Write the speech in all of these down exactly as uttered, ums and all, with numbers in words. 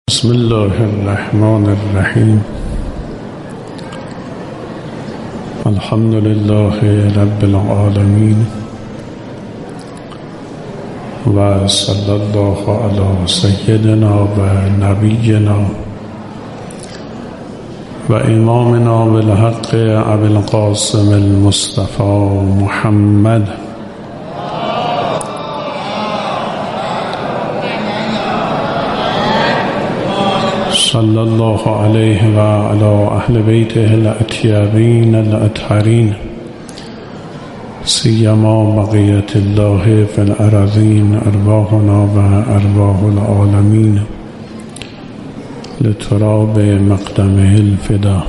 بسم الله الرحمن الرحیم. الحمد لله رب العالمین و صلی الله علی سیدنا و نبینا و امامنا بالحق ابی القاسم المصطفى محمد صلی الله علیه و علی اهل بیته الاطیبین الاطهرین سیما بقیت الله فی الارضین ارواحنا و ارواح العالمین لتراب مقدمه الفدا.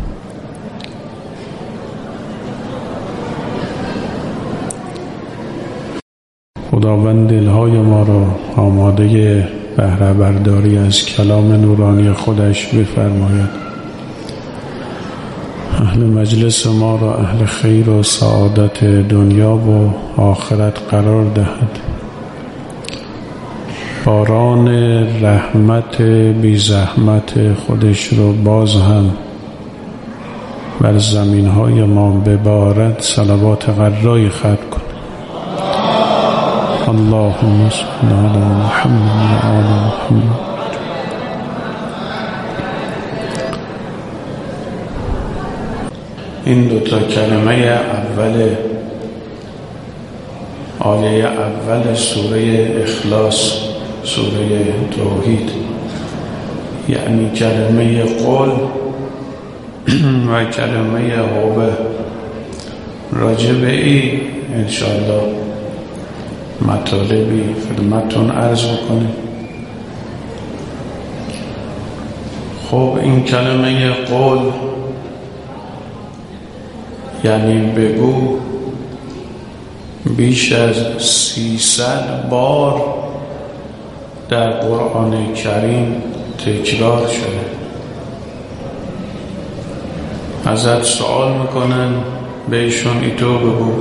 خداوند دلهای ما را آماده بهره برداری از کلام نورانی خودش بفرماید. اهل مجلس ما را اهل خیر و سعادت دنیا و آخرت قرار دهد. باران رحمت بی زحمت خودش را باز هم بر زمین های ما ببارد. صلوات غرای ختم کن. اللهم صل علی محمد و آل محمد. این دو تا کلمه اول آیه اول سوره اخلاص، سوره توحید، یعنی کلمه قول و کلمه هوه، راجع به این انشاءالله مطالبی خدمتون عرض بکنیم. خب این کلمه قول یعنی بگو بیش از سیصد بار در قرآن کریم تکرار شده. ازت سوال میکنن بهشون ایتو بگو،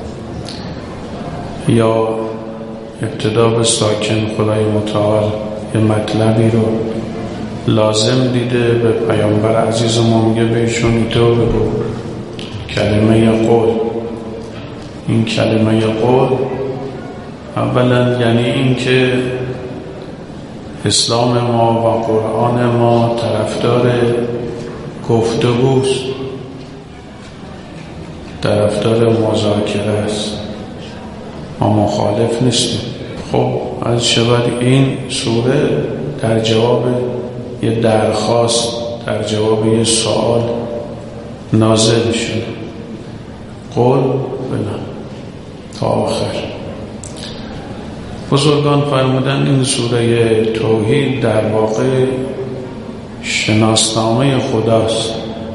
یا ابتدا به ساکن خدای متعال یه مطلبی رو لازم دیده به پیامبر عزیز ما میگه بهشون ایتو بگو. کلمه قول، این کلمه قول اولا یعنی این که اسلام ما و قرآن ما طرفدار گفتگوست، طرفدار مذاکره است، ما مخالف نیستیم. خب از شود این سوره در جواب یه درخواست، در جواب یه سوال نازل شده. قول بنا تا آخر. بزرگان فرمودن این سوره توحید در واقع شناسنامه خداست.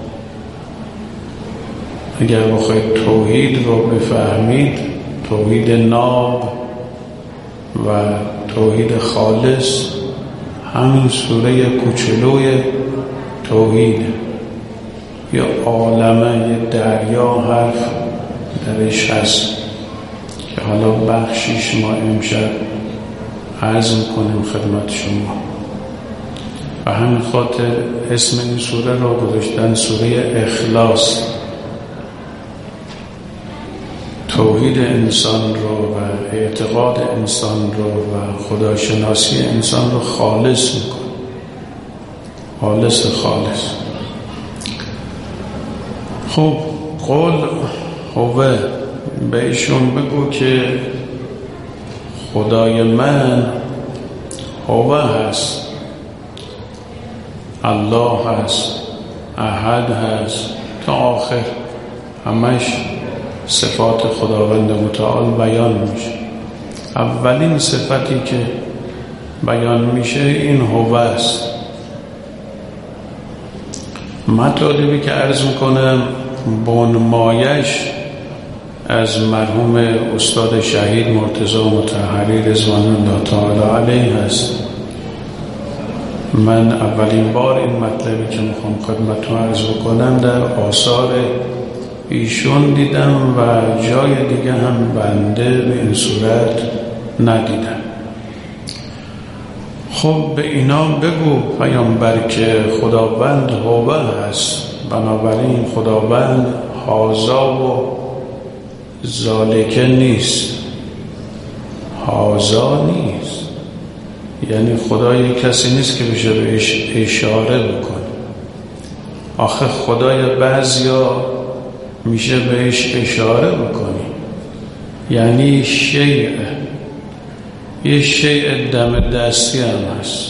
اگر بخواید توحید رو بفهمید، توحید ناب و توحید خالص، همین سوره کوچلوی توحید، یا عالمه، یه دریا حرف درش هست که حالا بخشیش ما امشب عرض میکنیم خدمت شما. و همین خاطر اسم این سوره را گذاشتن سوره اخلاص. توحید انسان رو و اعتقاد انسان رو و خداشناسی انسان رو خالص میکن، خالص خالص. خب قول هوه، بهشون بگو که خدای من هوه هست، الله هست، احد هست، تا آخر همش صفات خداوند متعال بیان میشه. اولین صفتی که بیان میشه این هوه است. مطالبی که عرض میکنم بنمایش از مرحوم استاد شهید مرتضی مطهری رضوان الله تعالی علیه هست. من اولین بار این مطلبی که میخوام خدمتتون عرض بکنم در آثار ایشون دیدم و جای دیگه هم بنده به این صورت ندیدم. خب به اینا بگو پیامبر که خداوند هو هست، بنابراین خداوند هازا و ذالکه نیست، هازا نیست، یعنی خدای کسی نیست که بشه بهش اشاره بکنه. آخه خدای بعضیا میشه بهش اشاره بکنی، یعنی شیء، یه شیء دم دستی هم هست.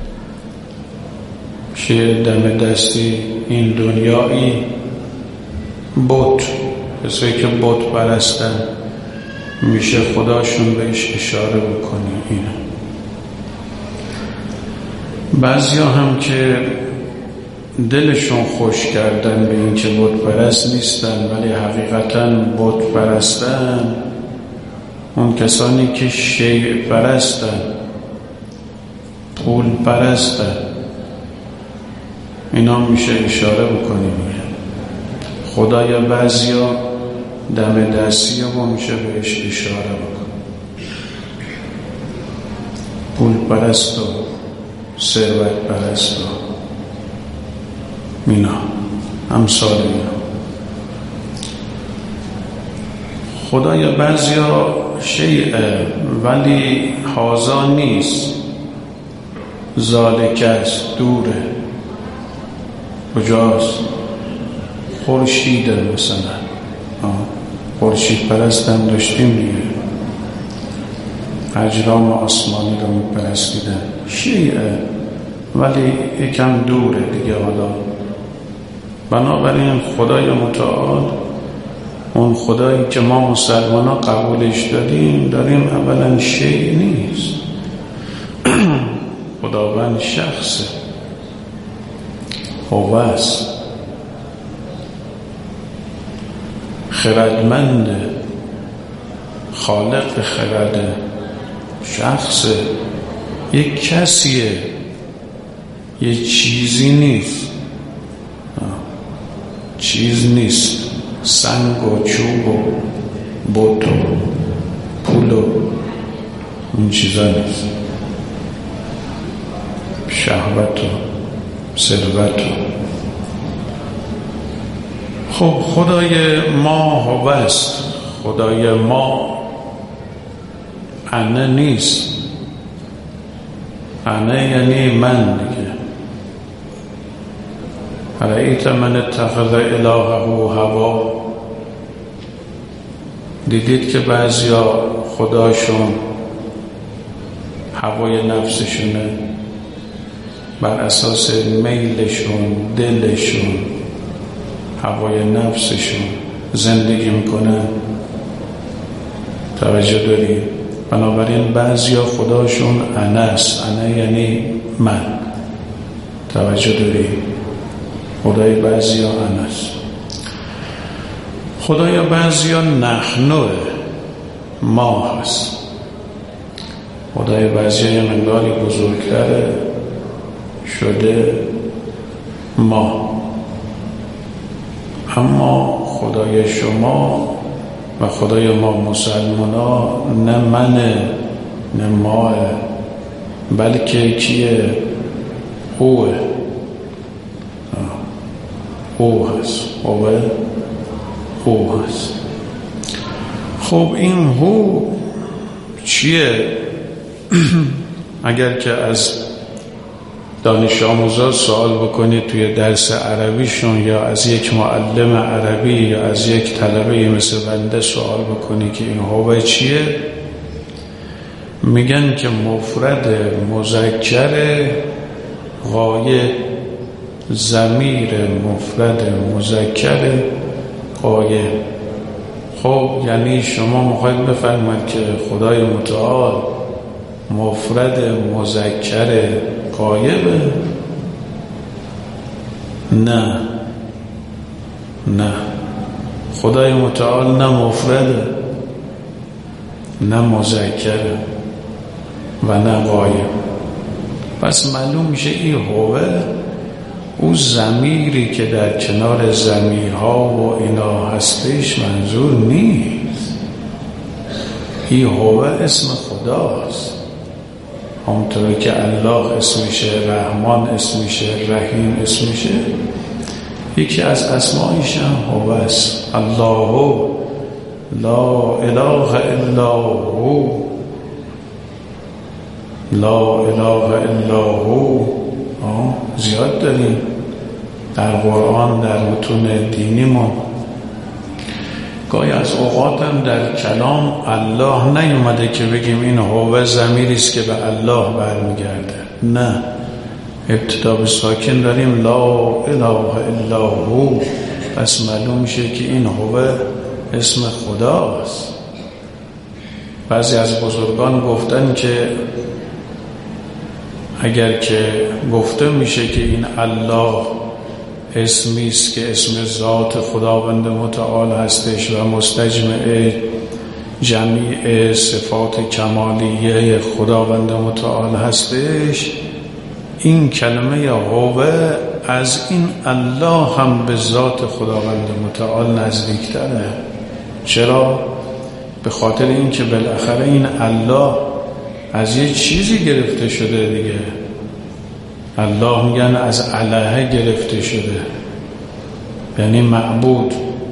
شیء دم دستی این دنیایی بت، کسایی که بت پرستن میشه خداشون بهش اشاره بکنی. اینه بعضیا هم که دلشون خوش کردن به این که بت پرست نیستن ولی حقیقتا بت پرستن، اون کسانی که شیء پرستن، پول پرستن، اینا میشه اشاره بکنی. خدای بعضیا دم دستی و میشه بهش اشاره بکنی. پول پرست و ثروت پرست و اینا امثال اینا. خدای بعضیا شیعه ولی هازا نیست، ذالکه است، دوره. کجاست؟ خورشیده مثلا، خورشید پرست هم داشتیم دیگه، اجرام آسمانی رو میپرستیدن، شیعه ولی یکم دوره دیگه. حالا بنابراین خدای متعال، اون خدایی که ما مسلمان ها قبولش داریم داریم اولا شیء نیست. خداوند شخصه، هو است، خردمنده، خالق خرده، شخصه، یک کسیه، یک چیزی نیست، چیز نیست، سنگ و چوب و بت و پول و اون چیزا نیست، شهوت و ثروت. خب خدای ما هو است، خدای ما انا نیست. انا یعنی من دیگه. رأیت من اتخذ الهه هوا، دیدید که بعضیا خداشون هوای نفسشونه، بر اساس میلشون، دلشون، هوای نفسشون زندگی میکنن. توجه داری؟ بنابراین بعضیا خداشون انا است، انا یعنی من. توجه داری؟ خدای بعضیا انا است. خدای بعضیا نحنوه، ما هست. خدای بعضیا یه مقداری بزرگتره شده ما. اما خدای شما و خدای ما مسلمان ها نه منه نه ماه، بلکه کیه؟ اوه، او هست، اوه او هست. خب این هو چیه؟ اگر که از دانش آموزا سوال بکنید توی درس عربیشون، یا از یک معلم عربی یا از یک طلبه مثل بنده سوال بکنی که این هو چیه، میگن که مفرد مذکر غایب، ضمیر مفرد مذکر غایب. خب یعنی شما میخواید بفهمید که خدای متعال مفرد مذکر غایبه؟ نه نه، خدای متعال نه مفرده نه مذکره و نه غایب. پس معلوم میشه این هوه او ضمیری که در کنار ضمیرها و اینا هستش منظور نیست. این هوه اسم خداست. همونطوری که الله اسمشه، رحمان اسمشه، رحیم اسمشه، یکی از اسمایش هم هو است. الله لا اله الا هو، لا اله الا هو. زیاد داریم در قرآن، در متون دینی ما. گاهی از اوقات هم در کلام الله نیومده که بگیم این هو ضمیری است که به الله برمیگرده، نه، ابتدا به ساکن داریم لا اله الا هو، پس معلوم میشه که این هو اسم خداست. بعضی از بزرگان گفتن که اگر که گفته میشه که این الله اسمی است که اسم ذات خداوند متعال هستش و مستجمع جمیع صفات کمالیه خداوند متعال هستش، این کلمه هو از این الله هم به ذات خداوند متعال نزدیکتره. چرا؟ به خاطر این که بالاخره این الله از یه چیزی گرفته شده دیگه. الله میگن از الهه گرفته شده، یعنی معبود.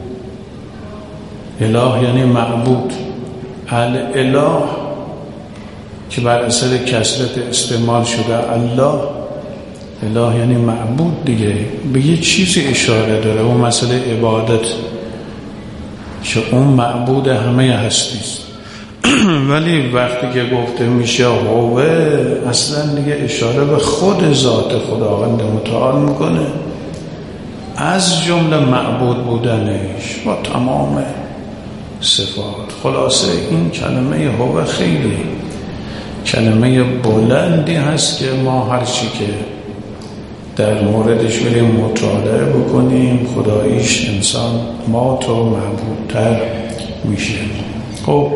اله یعنی معبود. الاله که بر اثر کثرت استعمال شده الله، اله یعنی معبود دیگه، به یه چیزی اشاره داره، اون مسئله عبادت که اون معبود همه هستیست. ولی وقتی که گفته میشه هو، اصلا دیگه اشاره به خود ذات خداوند متعال میکنه، از جمله معبود بودنش با تمام صفات. خلاصه این کلمه هو خیلی کلمه بلندی هست که ما هرچی که در موردش بریم مطالعه بکنیم، خداییش انسان ما تو معبودتر میشه. خب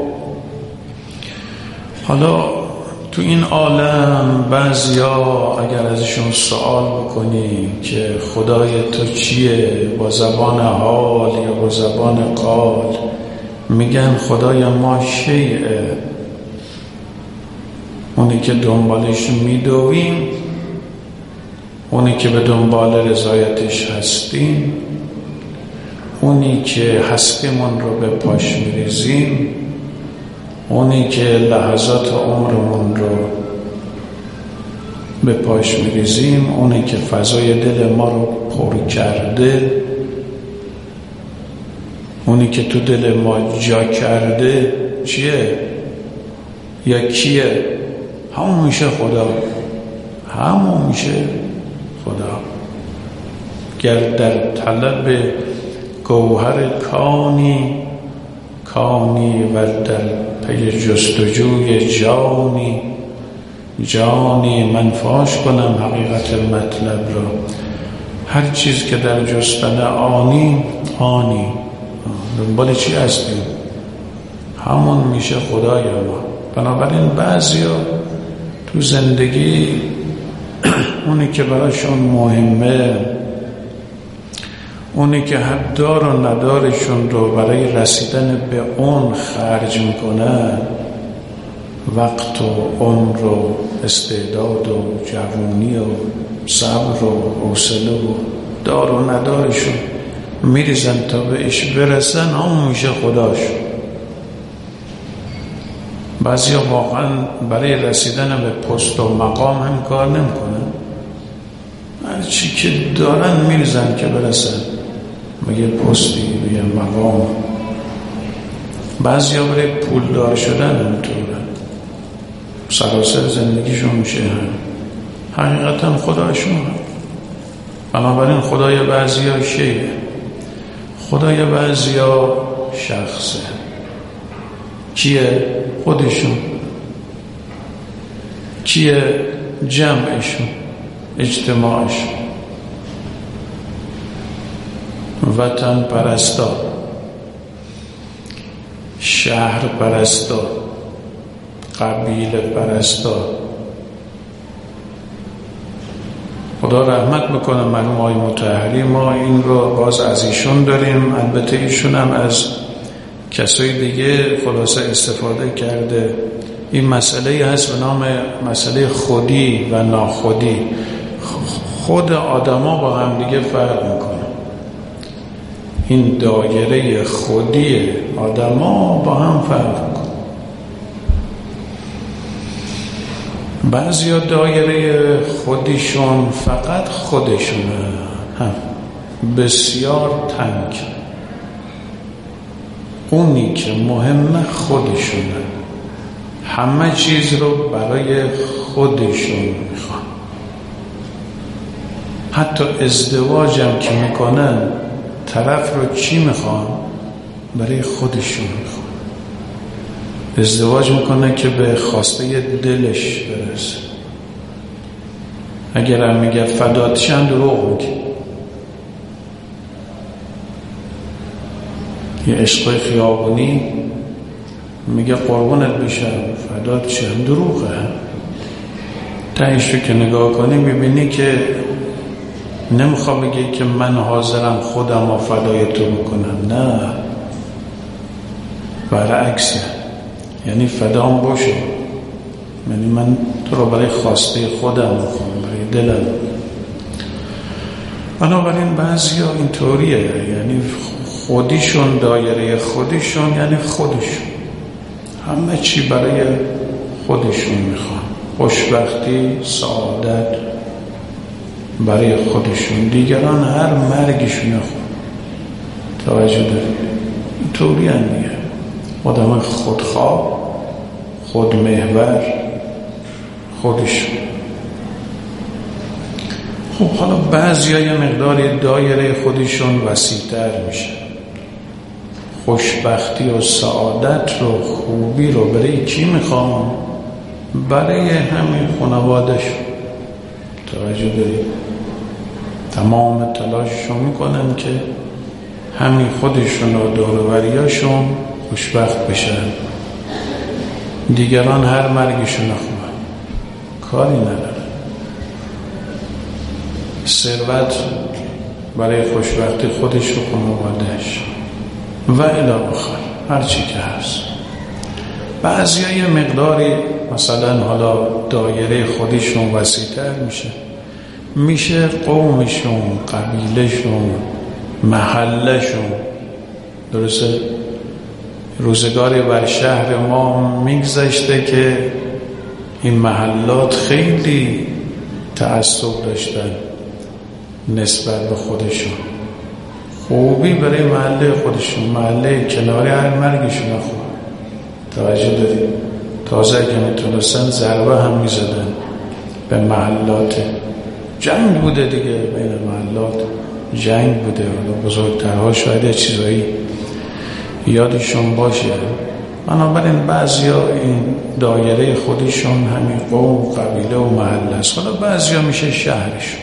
حالا تو این عالم بعضیا اگر ازشون سوال بکنیم که خدای تو چیه، با زبان حال یا با زبان قال، میگن خدای ما شیعه، اونی که دنبالش میدویم، اونی که به دنبال رضایتش هستیم، اونی که هستیمون رو به پاش میریزیم، اونی که لحظات عمرمون رو به پاش میریزیم، اونی که فضای دل ما رو پر کرده، اونی که تو دل ما جا کرده، چیه؟ یا کیه؟ همون میشه خدا، همون میشه خدا. گر در طلب گوهر کانی کانی و در پی جستجوی جانی جانی، من فاش کنم حقیقت مطلب را، هر چیز که در جستن آنی آنی، دنبال چی هستیم؟ همون میشه خدای ما. بنابراین بعضیا تو زندگی اونی که براشون مهمه، اونی که حد دار و ندارشون رو برای رسیدن به اون خرج میکنن، وقت و عمر و استعداد و جوانی و صبر و حوصله و دار و ندارشون میریزن تا بهش برسن، همون میشه خداشون. بعضی واقعا برای رسیدن به پست و مقام هم کار نمیکنن، هر چی که دارن میریزن که برسن مگه پستی بگه مقام. بعضی ها برای پول دار شدن همینطورن، سراسر زندگیشون میشه هم حقیقتا خدایشون هم. بنابراین خدای بعضی ها شیعه، خدای بعضی ها شخصه. کیه؟ خودشون. کیه؟ جمعشون، اجتماعشون. وطن پرستا، شهر پرستا، قبیله پرستا. خدا رحمت بکنه مرحوم آقای مطهری، ما این رو باز از ایشون داریم، البته ایشون هم از کسای دیگه خلاصه استفاده کرده این مسئله هست به نام مسئله خودی و ناخودی. خود آدما با هم دیگه فرق میکنه. این دایره خودی آدما با هم فرق میکنه. بعضی ها دایره خودیشون فقط خودشونه، هم بسیار تنگ، اونی که مهمه خودشونه، همه چیز رو برای خودشون میخوان. حتی ازدواج هم که میکنن طرف رو چی میخوان؟ برای خودشون میخوان. ازدواج میکنه که به خواسته دلش برسه. اگر هم میگه فدات شم دروغ میگه. یه عشق خیابونی میگه قربونت بشم فدات شم، دروغه. تایش رو که نگاه کنی میبینی که نمیخواه بگه که من حاضرم خودم و فدای تو بکنم، نه، برعکسه. یعنی فدام باشه، یعنی من تو رو برای خواسته خودم میخوام، برای دلم. بنابراین بعضی ها اینطوریه، یعنی خودیشون دایره خودیشون، یعنی خودشون همه چی برای خودشون میخوان. خوشبختی، سعادت برای خودشون، دیگران هر مرگشون خواه. توجه دارید؟ اینطوری هم دیگه آدم خودخواه، خودمحور، خودشون. خب حالا بعضی ها یه مقدار دایره خودشون وسیع‌تر میشه. خوشبختی و سعادت رو، خوبی رو برای کی میخوام؟ برای همین خانواده‌شون. توجه دارید؟ تمام تلاششون میکنن که همین خودشون و دوروبریاشون خوشبخت بشن، دیگران هر مرگشون خوبن، کاری ندارن. ثروت برای خوشبختی خودش و خانواده‌اش و الی آخر هر چی که هست. بعضی ها یه مقداری مثلا حالا دایره خودشون وسیع‌تر میشه، میشه قومشون، قبیلهشون، محلشون. درسته؟ روزگاری بر شهر ما میگذشته که این محلات خیلی تعصب داشتن نسبت به خودشون. خوبی برای محله خودشون، محله کناری هر مرگشون خوب. توجه دارید؟ تازه که میتونستن ضربه هم میزدن به محلات. جنگ بوده دیگه، بین محلات جنگ بوده. بزرگترها شاید چیزایی یادشون باشه. بنابراین بعضی ها این دایره خودشون همین قوم، قبیله و محله است. حالا بعضی ها میشه شهرشون.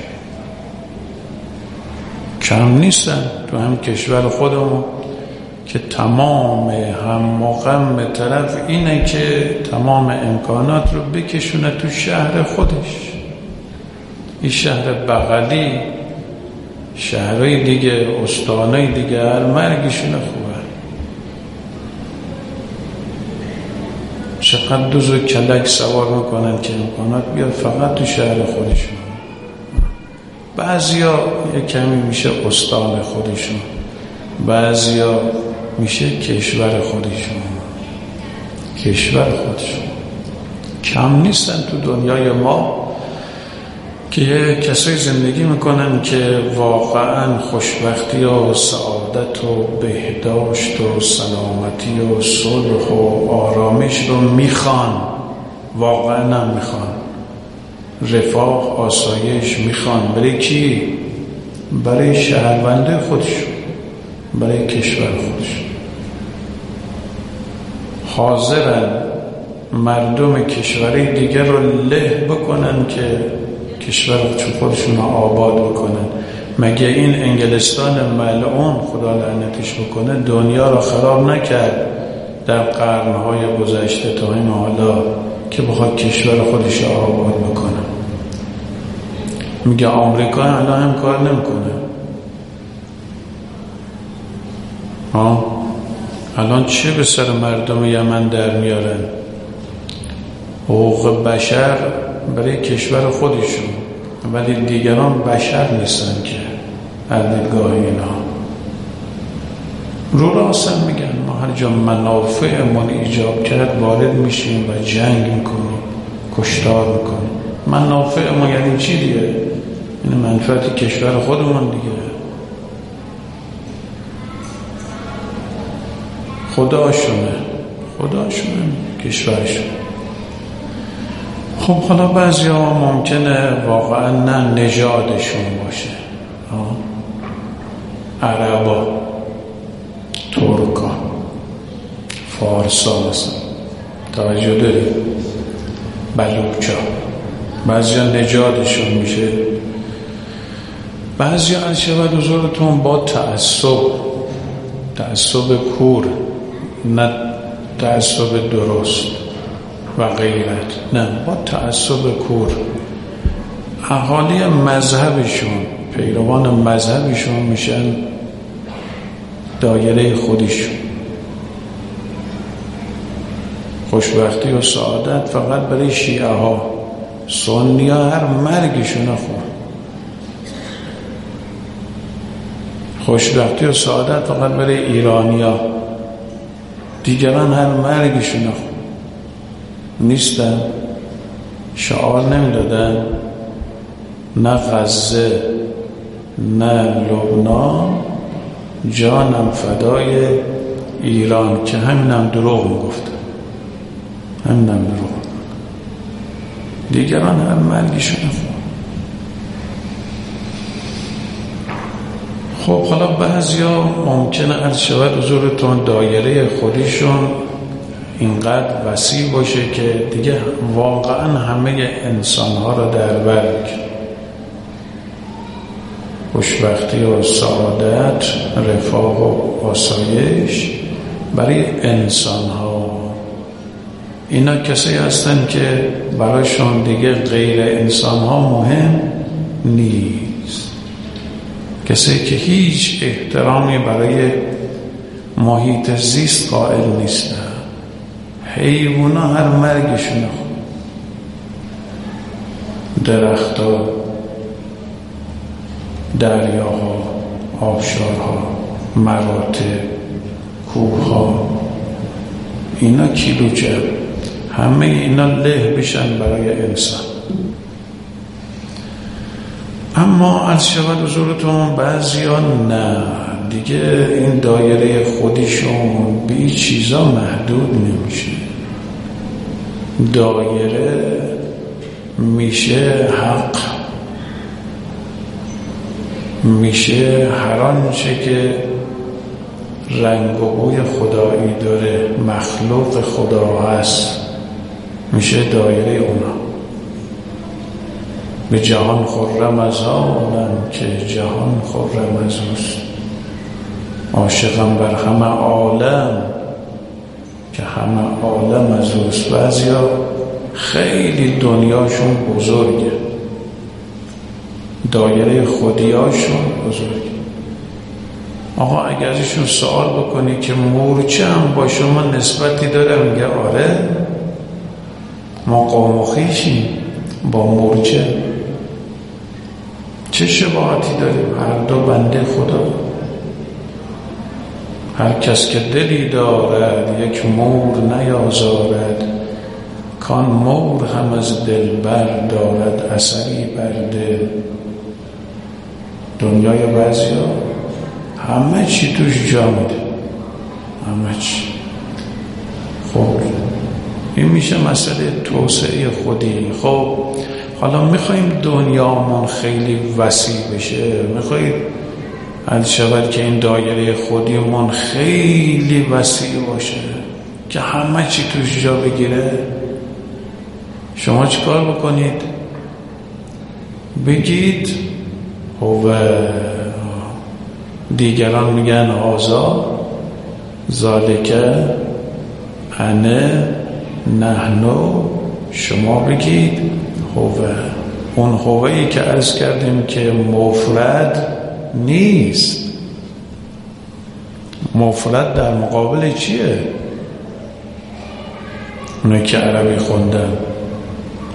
کم نیستن تو هم کشور خودمون که تمام هم و غم طرف اینه که تمام امکانات رو بکشونه تو شهر خودش. این شهر بغلی، شهرهای دیگه، استانهای دیگه هر مرگشونه خوبه. چقدر دوز و کلک سوار میکنن که امکانات بیاد فقط تو شهر خودشون. بعضیا یک کمی میشه استان خودشون، بعضیا میشه کشور خودشون. کشور خودشون کم نیستن تو دنیای ما که یه کسایی زندگی میکنن که واقعا خوشبختی و سعادت و بهداشت و سلامتی و صلح و آرامش رو میخوان، واقعا هم میخوان، رفاه، آسایش میخوان. برای کی؟ برای شهرونده خودشون، برای کشور خودشون. حاضرن مردم کشوری دیگر رو له بکنن که کشور خودشون رو آباد بکنن. مگه این انگلستان ملعون خدا لعنتش بکنه دنیا رو خراب نکرد در قرنهای گذشته تا این حالا که بخواد کشور خودش رو آباد بکنه؟ میگه آمریکا الان هم کار نمیکنه. ها الان چه به سر مردم یمن در میارن؟ حقوق بشر برای کشور خودشون، ولی دیگران بشر نیستن که از دیدگاه اینا. رو راست هم میگن ما هر جا منافعمون ایجاب کرد وارد میشیم و جنگ میکنیم، کشتار میکنیم. منافعمون یعنی چی دیگه؟ این منفعت کشور خودمون دیگه. خداشونه خداشونه کشورشون. خب حالا بعضی ها ممکنه واقعا نه نژادشون باشه، عربا، ترکا، فارسا مثلا، توجه داریم، بلوچا، بعضی ها نژادشون میشه. بعضی ها از شود حضورتون با تعصب تعصب کور، نه تعصب درست و غیرت، نه با تعصب کور، اهالی مذهبشون، پیروان مذهبشون میشن دایره خودشون. خوشبختی و سعادت فقط برای شیعه ها، سنی ها هر مرگشون خون. خوشبختی و سعادت فقط برای ایرانی ها، دیگران هر مرگشون خون. نیستن، شعار نمیدادن، نه غزه نه لبنان، جانم فدای ایران، که همینم دروغ میگفتن، همینم دروغ. دیگران هر مرگشون خون. خب حالا بعضیا ممکنه عرض شود حضورتون دایره خودشون اینقدر وسیع باشه که دیگه واقعا همه انسانها را در بر بگیره. خوشبختی و سعادت، رفاه و آسایش برای انسانها. اینا کسی هستن که برایشون دیگه غیر انسانها مهم نیست. کسی که هیچ احترامی برای محیط زیست قائل نیستن. حیوانا هر مرگشون خون، درختها، دریاها، آبشارها، مراتع، کوهها، اینا کیلوچه، همه اینا له بشن برای انسان. اما از شود حضورتون بعضی ها نه، دیگه این دایره خودشون به این چیزا محدود نمیشه. دایره میشه حق، میشه هر آنچه که رنگ و بوی خدایی داره، مخلوق خدا هست، میشه دایره اونا. به جهان خرم از آنم که جهان خرم از اوست، عاشقم بر همه عالم که همه عالم از اوست. بعضیا خیلی دنیاشون بزرگه، دایره خودیاشون بزرگه. آقا اگر ازشون سوال بکنی که مورچه هم با شما نسبتی داره، میگه آره ما قوم و خویشیم با مورچه. چه شباهتی داریم؟ هر دو بنده خدا. هر کس که دلی دارد یک مور نیازارد، کان مور هم از دل بر دارد اثری بر دل. دنیای بعضی ها همه چی توش جا میده، همه چی. خب این میشه مسئله توسعه خودی. خب حالا میخواییم دنیامون خیلی وسیع بشه، میخواییم حل شود که این دایره خودیمون خیلی وسیع باشه که همه چی توش جا بگیره. شما چی کار بکنید؟ بگید هو دیگران میگن آزا ذالکه انه نحنو، شما بگید هوه. اون هوهی که عرض کردیم که مفرد نیست. مفرد در مقابل چیه؟ اونایی که عربی خوندن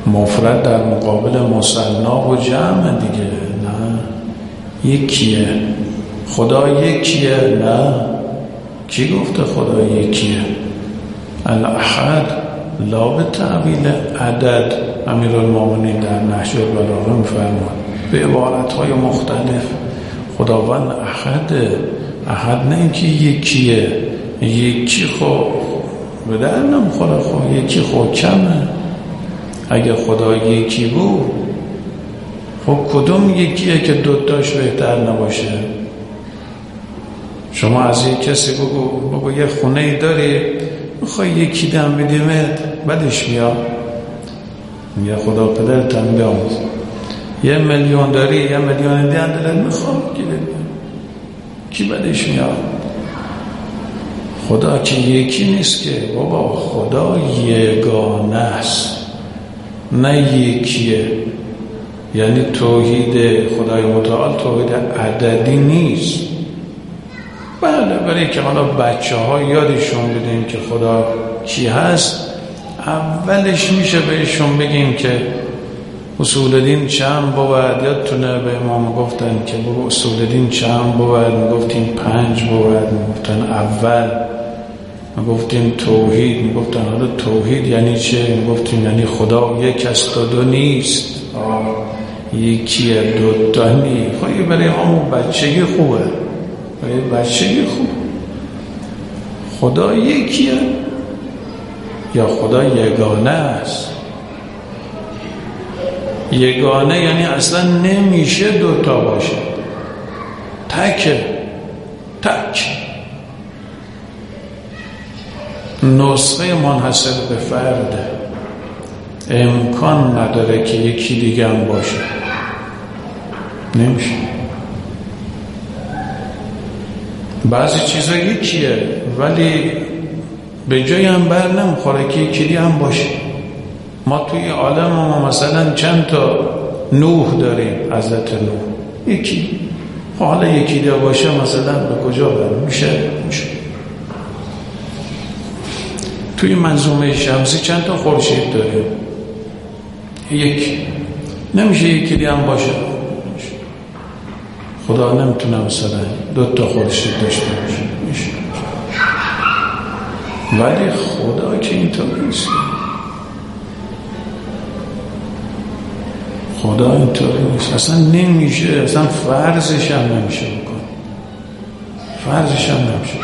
مفرد در مقابل مثنا و جمع دیگه. نه یکیه. خدا یکیه؟ نه. کی گفته خدا یکیه؟ الاحد لا به تعبیل عدد. امیرالمومنین در نهج البلاغه می‌فرماید به عبارت‌های مختلف خداوند احده. احد نه اینکه یکیه. یکی خب به در نمیخوره. خب یکی خب کمه. اگه خدا یکی بود خب کدوم یکیه که دوتاش بهتر نباشه؟ شما از یک کسی بگو بگو یه خونه ای داری میخوای یکی دم بدیمت، بدش میاد. میگه خدا پدرت هم بیاموز. یه میلیون داری، یه میلیون دیگه دلت میخوام کی بدیم، کی بدش میاد؟ خدا که یکی نیست که بابا، خدا یگانه است نه یکیه. یعنی توحید خدای متعال توحید عددی نیست. بله برای که حالا بچه ها یادشون بدیم که خدا کی هست، اولش میشه بهشون بگیم که اصول دین چند بود. یادتونه به امام گفتن که بگو اصول دین چند بود؟ میگفتیم پنج بود. میگفتن اول میگفتیم توحید. میگفتن حالا توحید یعنی چه؟ میگفتیم یعنی خدا یک است و دو نیست. یکیه دو تا نیست. خواهی برای همون بچگی خوبه، برای بچگی خوب. خدا یکیه یا خدا یگانه است؟ یگانه یعنی اصلا نمیشه دوتا باشه، تکه تک. نسخه منحصر به فرده، امکان نداره که یکی دیگه هم باشه، نمیشه. بعضی چیزا یکیه ولی به جای هم بر نمیخوره که یکی دیگه هم باشه. ما توی عالم ما مثلا چند تا نوح داریم، حضرت نوح یکی. حالا یکی دیگه باشه مثلا به کجا برم؟ میشه میشه. توی منظومه شمسی چند تا خورشید داریم؟ یک. نمیشه یکی دیگه هم باشه. خدا نمیتونه مثلا دو تا خورشید داشته باشه، میشه. ولی خدا که اینطور نیست. خدا اینطور نیست، اصلا نمیشه، اصلا فرضش هم نمیشه بکن، فرضش هم نمیشه.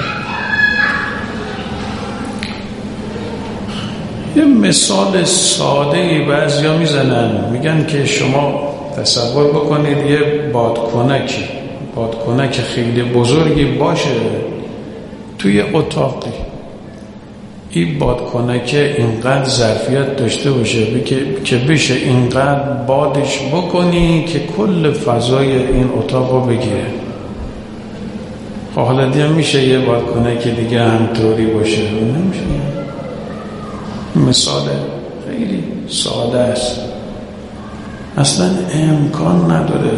یه مثال ساده بعضی ها میزنن، میگن که شما تصور بکنید یه بادکنکی بادکنک خیلی بزرگی باشه توی اتاقی. این بادکنک اینقدر ظرفیت داشته باشه که بشه اینقدر بادش بکنی که کل فضای این اتاق رو بگیره. حالا دیگه میشه یه بادکنک دیگه همطوری باشه؟ نمیشه. مثال خیلی ساده است، اصلا امکان نداره.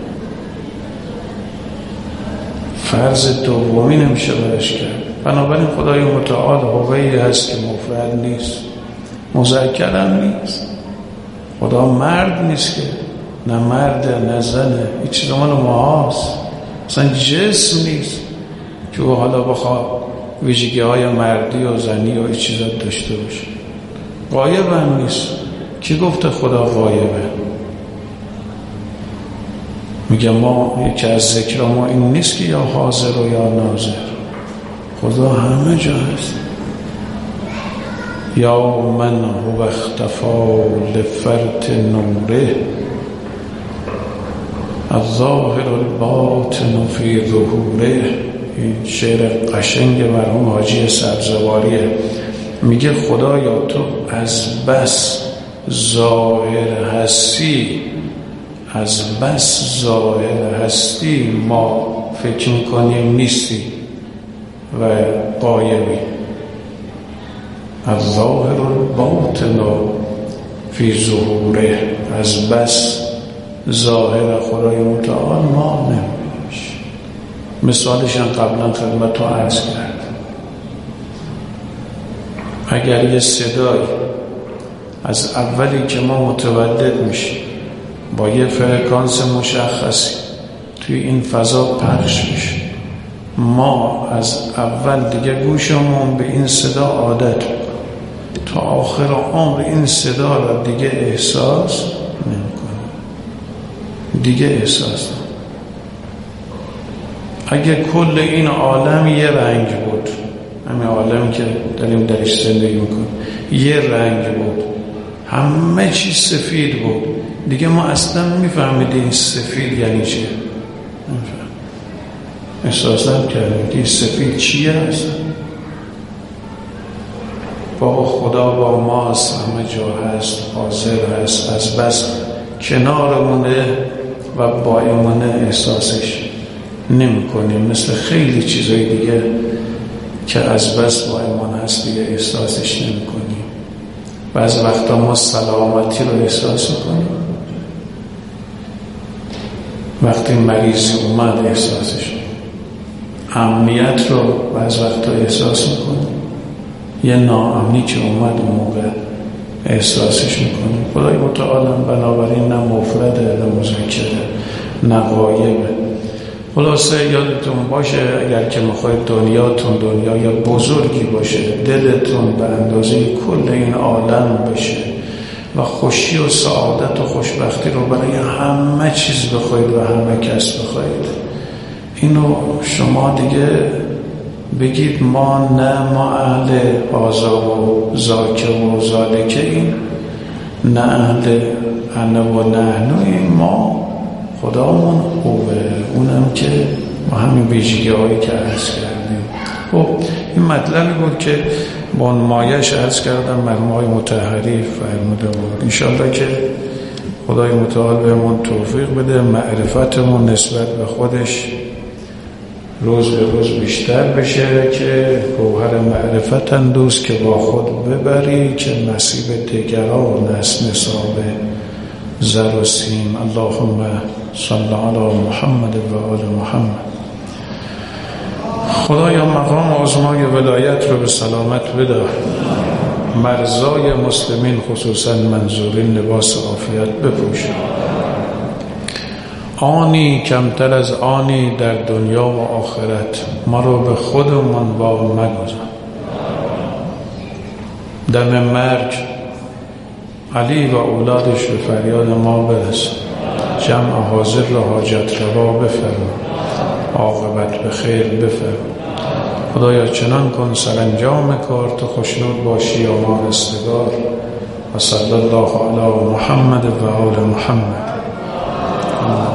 فرض دومی نمیشه برش کرد. بنابراین خدای متعال هویی هست که مفرد نیست، مذکر هم نیست. خدا مرد نیست که، نه مرده نه زنه، هیچ زمان ما هست. اصلا جسم نیست که حالا بخواه ویژگی های مردی و زنی و هیچ چیزا داشته باشه. غایب هم نیست. کی گفته خدا غایبه؟ میگه ما یکی از ذکر ما این نیست که یا حاضر و یا ناظر. خدا همه جا هست. یا من هو اختفا لفرط نوره الظاهر الباطن فی ظهوره. این شعر قشنگ مرحوم حاجی سبزواریه. میگه خدایا تو از بس ظاهر هستی، از بس ظاهر هستی ما فکر میکنیم نیستی و غایبی. الظاهر الباطن فی ظهوره، از بس ظاهر خدای متعال ما نمیشه. مثالش هم قبلا خدمت رو عرض کرد. اگر یه صدای از اولی که ما متولد میشیم با یه فرکانس مشخصی توی این فضا پخش میشه، ما از اول دیگه گوشمون به این صدا عادت میکنه، تا آخر عمر این صدا را دیگه احساس نمیکنه، دیگه احساس نمیکنه. اگه کل این عالم یه رنگ بود، همین عالمی که داریم درش زندگی میکنیم یه رنگ بود، همه چی سفید بود، دیگه ما اصلا میفهمیدیم سفید یعنی چیه، نمیفهم، احساس نمیکردیم این سفید چیه اصلا. با خدا با ماست، همه جا هست، حاضر هست، از بس کنارمونه و بایمونه احساسش نمی کنیم، مثل خیلی چیزای دیگه که از بس بایمان هست دیگه احساسش نمی کنیم. بعض وقتا ما سلامتی رو احساس کنیم، وقتی مریضی اومد احساسش، امنیت رو بعض وقتا احساس میکنیم، یه ناامنی که اومد اون موقع احساسش میکنیم. خدای متعالم بنابراین نه مفرده نه مذکره نه غایبه. خلاصه یادتون باشه اگر که میخواید دنیاتون دنیای بزرگی باشه، دلتون به اندازه کل این عالم بشه و خوشی و سعادت و خوشبختی رو برای همه چیز بخواید و همه کس بخواید، اینو شما دیگه بگید ما نه ما اهل آزا و زاکه و زالکه این، نه اهل انا و نحنویم، ما خدامون خوبه، اونم که با همین ویژگی هایی که عرض کردیم. خب این مطلبی بود که با مایش عرض کردم مرحوم های مطهری فرموده بود. انشاءالله که خدای متعال بهمون توفیق بده معرفتمون نسبت به خودش روز به روز بیشتر بشه، که گوهر معرفت اندوز که با خود ببری، که نصیب دیگران است نصاب زر و سیم. اللهم صل علی محمد و آل محمد. خدایا مقام عظمای ولایت رو به سلامت بده، مرزای مسلمین خصوصا منظورین لباس عافیت بپوشه، آنی کمتر از آنی در دنیا و آخرت ما رو به خودمون وا مگذار. دم مرگ علی و اولادش به فریاد ما برس، جمع حاضر را حاجت روا بفرما، عاقبت به خیر بفرما. خدایا چنان کن سرانجام کار تو خوشنود باشی و ما رستگار. و صلی الله علی محمد و آل محمد.